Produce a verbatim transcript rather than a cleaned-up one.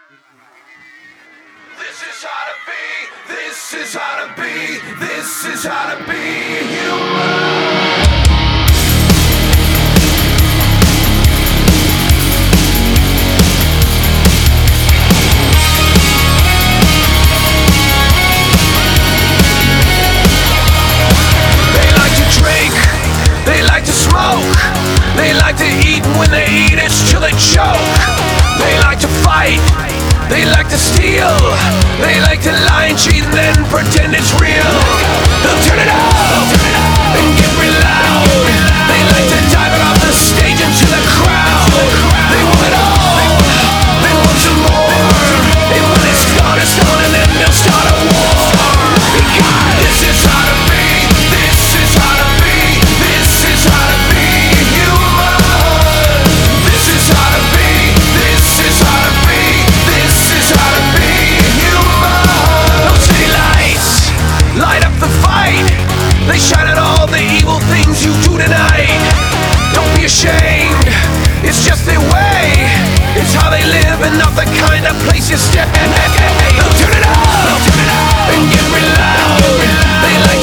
This is how to be, this is how to be, this is how to be human. They like to drink, they like to smoke, they like to eat, and when they eat it's till they choke. They like to fight, they like to steal, they like to lie and cheat and then pretend it's real. They'll turn it up and get real loud. They like to dive it off the stage into the crowd. They want it all, they want some more, and when it's gone, it's gone, and then they'll start a war. Because this is how to be, this is how to be, this is how to be human. This is how to be, this is how to be, this is how to be human. Those city lights light up the fight. They shine at all the evil things you do tonight. Don't be ashamed, it's just their way. It's how they live and not the kind of place you stay. They'll turn it up and get real loud. They like